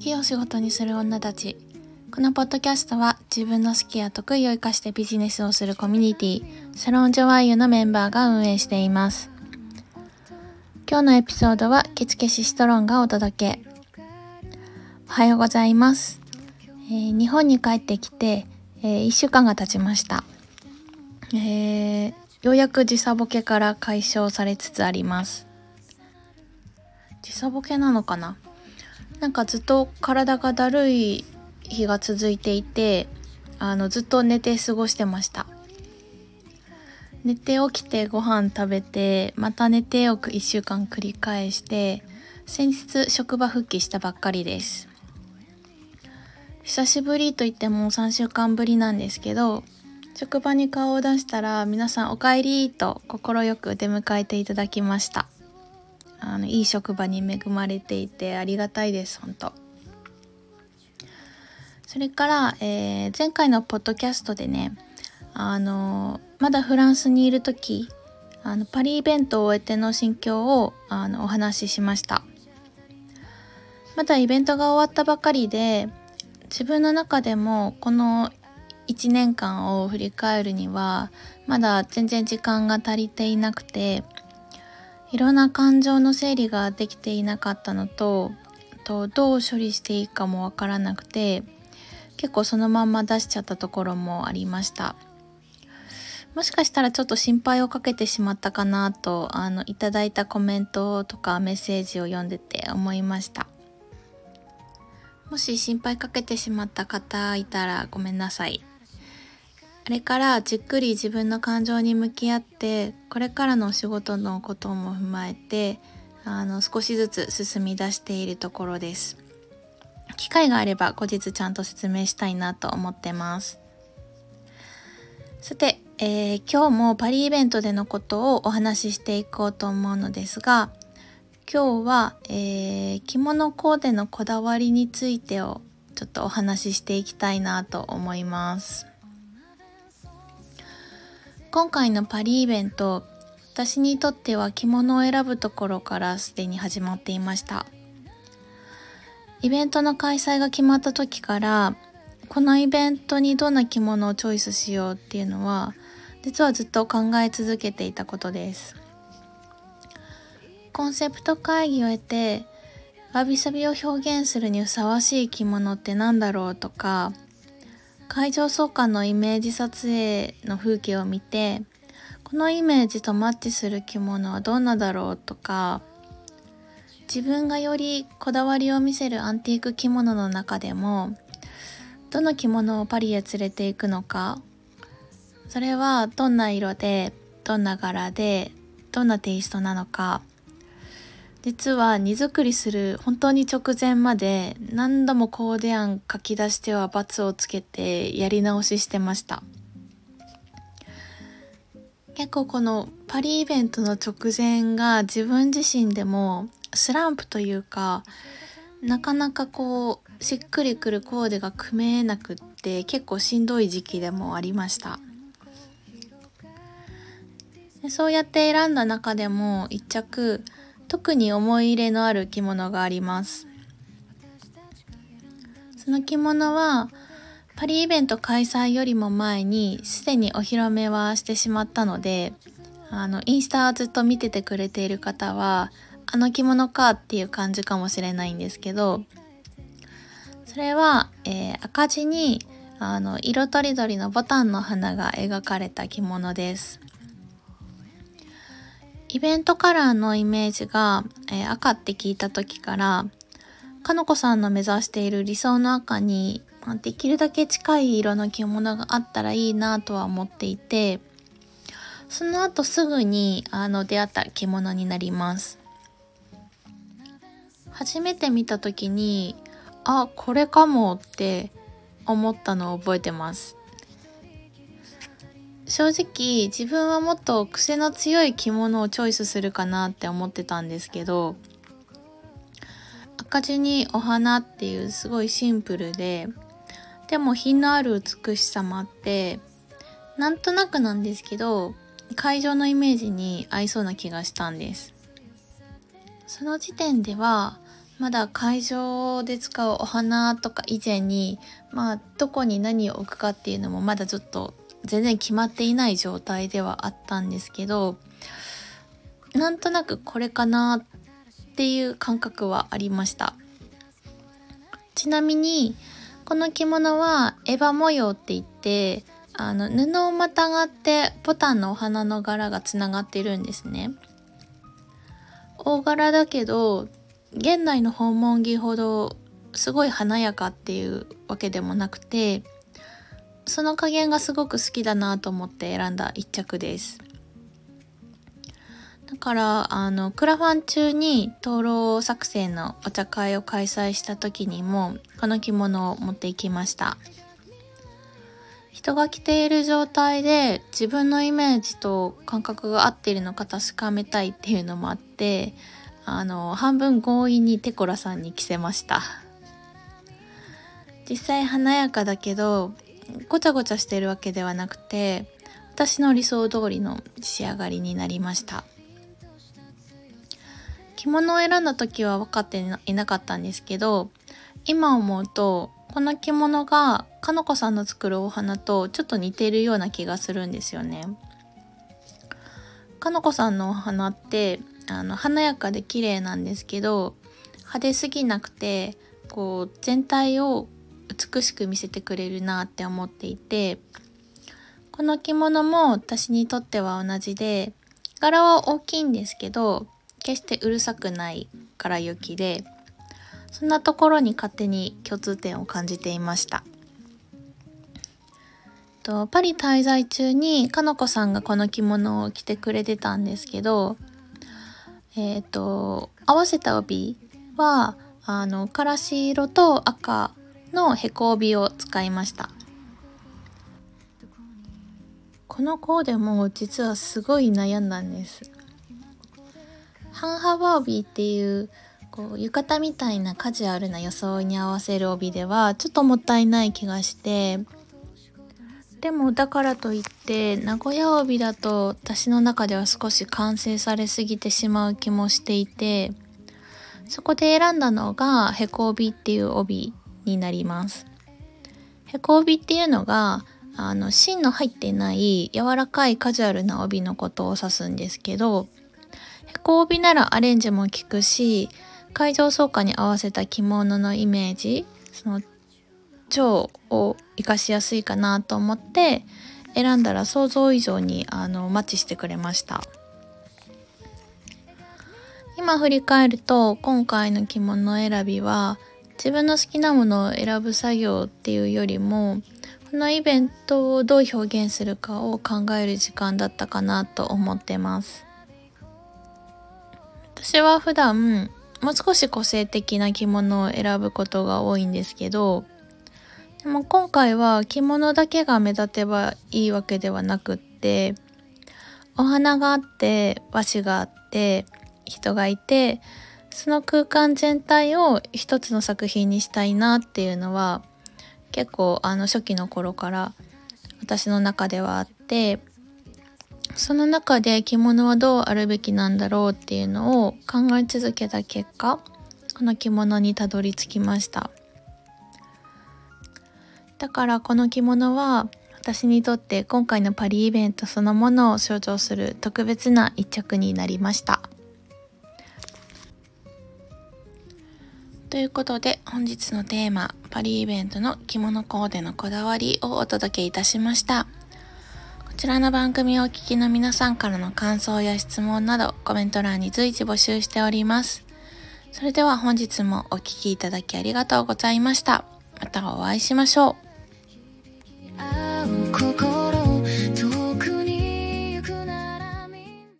きを仕事にする女たち。このポッドキャストは自分の好きや得意を生かしてビジネスをするコミュニティサロンジョワイユのメンバーが運営しています。今日のエピソードはケチケシストロンがお届け。おはようございます。日本に帰ってきて、1週間が経ちました。ようやく時差ボケから解消されつつあります。時差ボケなのかな？なんかずっと体がだるい日が続いていて、ずっと寝て過ごしてました。寝て起きてご飯食べて、また寝ておく1週間繰り返して、先日職場復帰したばっかりです。久しぶりと言っても3週間ぶりなんですけど、職場に顔を出したら皆さんお帰りと快く出迎えていただきました。いい職場に恵まれていてありがたいです、本当。それから、前回のポッドキャストでね、まだフランスにいる時、パリイベントを終えての心境をお話ししました。まだイベントが終わったばかりで、自分の中でもこの1年間を振り返るにはまだ全然時間が足りていなくて、いろんな感情の整理ができていなかったのと、どう処理していいかもわからなくて、結構そのまんま出しちゃったところもありました。もしかしたらちょっと心配をかけてしまったかなと、いただいたコメントとかメッセージを読んでて思いました。もし心配かけてしまった方いたらごめんなさい。あれからじっくり自分の感情に向き合って、これからのお仕事のことも踏まえて、少しずつ進み出しているところです。機会があれば後日ちゃんと説明したいなと思ってます。さて、今日もパリイベントでのことをお話ししていこうと思うのですが、今日は、着物コーデのこだわりについてをちょっとお話ししていきたいなと思います。今回のパリイベント、私にとっては着物を選ぶところからすでに始まっていました。イベントの開催が決まった時から、このイベントにどんな着物をチョイスしようっていうのは、実はずっと考え続けていたことです。コンセプト会議を得て、わびさびを表現するにふさわしい着物って何だろうとか、会場総監のイメージ撮影の風景を見て、このイメージとマッチする着物はどんなだろうとか、自分がよりこだわりを見せるアンティーク着物の中でも、どの着物をパリへ連れて行くのか、それはどんな色で、どんな柄で、どんなテイストなのか、実は荷造りする本当に直前まで何度もコーデ案書き出しては×をつけてやり直ししてました。結構このパリイベントの直前が自分自身でもスランプというか、なかなかしっくりくるコーデが組めなくって結構しんどい時期でもありました。でそうやって選んだ中でも一着特に思い入れのある着物があります。その着物はパリイベント開催よりも前にすでにお披露目はしてしまったので、インスタずっと見ててくれている方はあの着物かっていう感じかもしれないんですけど、それは、赤地に色とりどりのボタンの花が描かれた着物です。イベントカラーのイメージが、赤って聞いた時から、かのこさんの目指している理想の赤にできるだけ近い色の着物があったらいいなとは思っていて、その後すぐに出会った着物になります。初めて見た時に、これかもって思ったのを覚えてます。正直自分はもっと癖の強い着物をチョイスするかなって思ってたんですけど、赤地にお花っていうすごいシンプルでも品のある美しさもあって、なんとなくなんですけど会場のイメージに合いそうな気がしたんです。その時点ではまだ会場で使うお花とか以前に、どこに何を置くかっていうのもまだちょっと全然決まっていない状態ではあったんですけど、なんとなくこれかなっていう感覚はありました。ちなみにこの着物はエヴァ模様って言って、布をまたがってボタンのお花の柄がつながっているんですね。大柄だけど現代の訪問着ほどすごい華やかっていうわけでもなくて、その加減がすごく好きだなと思って選んだ一着です。だからクラファン中に灯籠作成のお茶会を開催した時にもこの着物を持っていきました。人が着ている状態で自分のイメージと感覚が合っているのか確かめたいっていうのもあって、半分強引にテコラさんに着せました。実際華やかだけどごちゃごちゃしてるわけではなくて、私の理想通りの仕上がりになりました。着物を選んだ時は分かっていなかったんですけど、今思うとこの着物がかのこさんの作るお花とちょっと似ているような気がするんですよね。かのこさんのお花って華やかで綺麗なんですけど、派手すぎなくて全体を美しく見せてくれるなって思っていて、この着物も私にとっては同じで、柄は大きいんですけど決してうるさくない柄行きで、そんなところに勝手に共通点を感じていました。パリ滞在中にかのこさんがこの着物を着てくれてたんですけど、合わせた帯はからし色と赤のへこ帯を使いました。このコーデも実はすごい悩んだんです。半幅帯っていう浴衣みたいなカジュアルな装いに合わせる帯ではちょっともったいない気がして、でもだからといって名古屋帯だと私の中では少し完成されすぎてしまう気もしていて、そこで選んだのがへこ帯っていう帯になります。へこ帯っていうのが芯の入ってない柔らかいカジュアルな帯のことを指すんですけど、へこ帯ならアレンジも効くし、会場装飾に合わせた着物のイメージ、その蝶を活かしやすいかなと思って選んだら想像以上にマッチしてくれました。今振り返ると今回の着物選びは自分の好きなものを選ぶ作業っていうよりも、このイベントをどう表現するかを考える時間だったかなと思ってます。私は普段もう少し個性的な着物を選ぶことが多いんですけど、でも今回は着物だけが目立てばいいわけではなくって、お花があって和紙があって人がいて、その空間全体を一つの作品にしたいなっていうのは結構初期の頃から私の中ではあって、その中で着物はどうあるべきなんだろうっていうのを考え続けた結果、この着物にたどり着きました。だからこの着物は私にとって今回のパリイベントそのものを象徴する特別な一着になりました。ということで本日のテーマ、パリイベントの着物コーデのこだわりをお届けいたしました。こちらの番組をお聞きの皆さんからの感想や質問などコメント欄に随時募集しております。それでは本日もお聞きいただきありがとうございました。またお会いしましょう。